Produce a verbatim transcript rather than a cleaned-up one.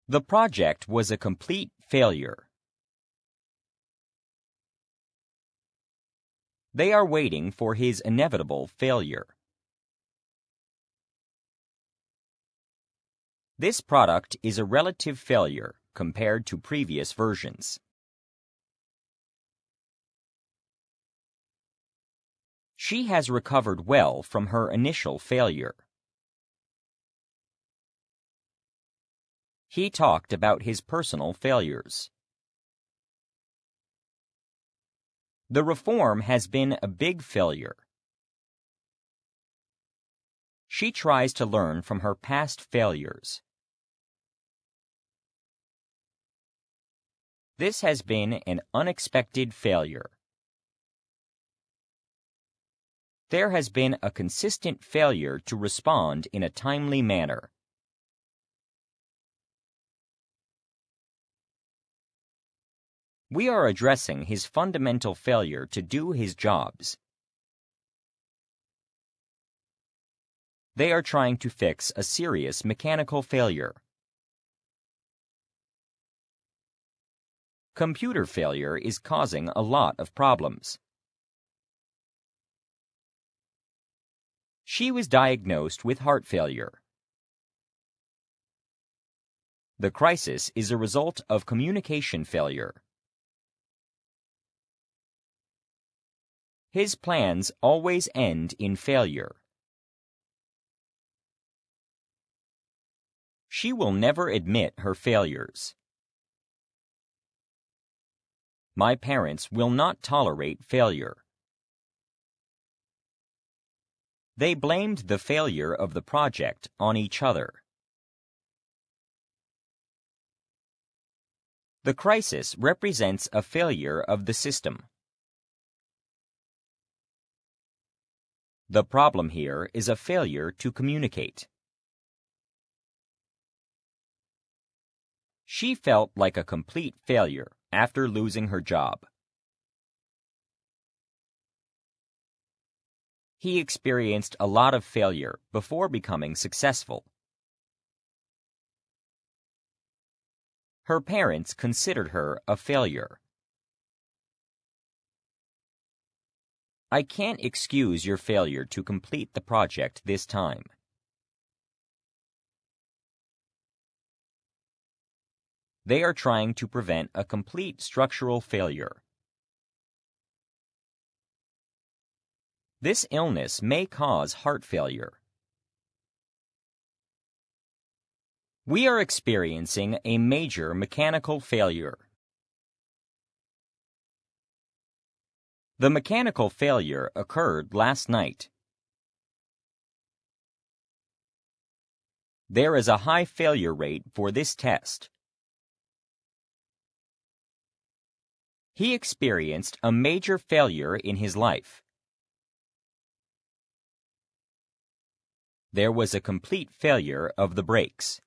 The project was a complete failure. They are waiting for his inevitable failure. This product is a relative failure compared to previous versions. She has recovered well from her initial failure. He talked about his personal failures. The reform has been a big failure. She tries to learn from her past failures. This has been an unexpected failure. There has been a consistent failure to respond in a timely manner. We are addressing his fundamental failure to do his jobs. They are trying to fix a serious mechanical failure. Computer failure is causing a lot of problems. She was diagnosed with heart failure. The crisis is a result of communication failure. His plans always end in failure. She will never admit her failures. My parents will not tolerate failure. They blamed the failure of the project on each other. The crisis represents a failure of the system. The problem here is a failure to communicate. She felt like a complete failure after losing her job. He experienced a lot of failure before becoming successful. Her parents considered her a failure. I can't excuse your failure to complete the project this time. They are trying to prevent a complete structural failure. This illness may cause heart failure. We are experiencing a major mechanical failure. The mechanical failure occurred last night. There is a high failure rate for this test. He experienced a major failure in his life. There was a complete failure of the brakes.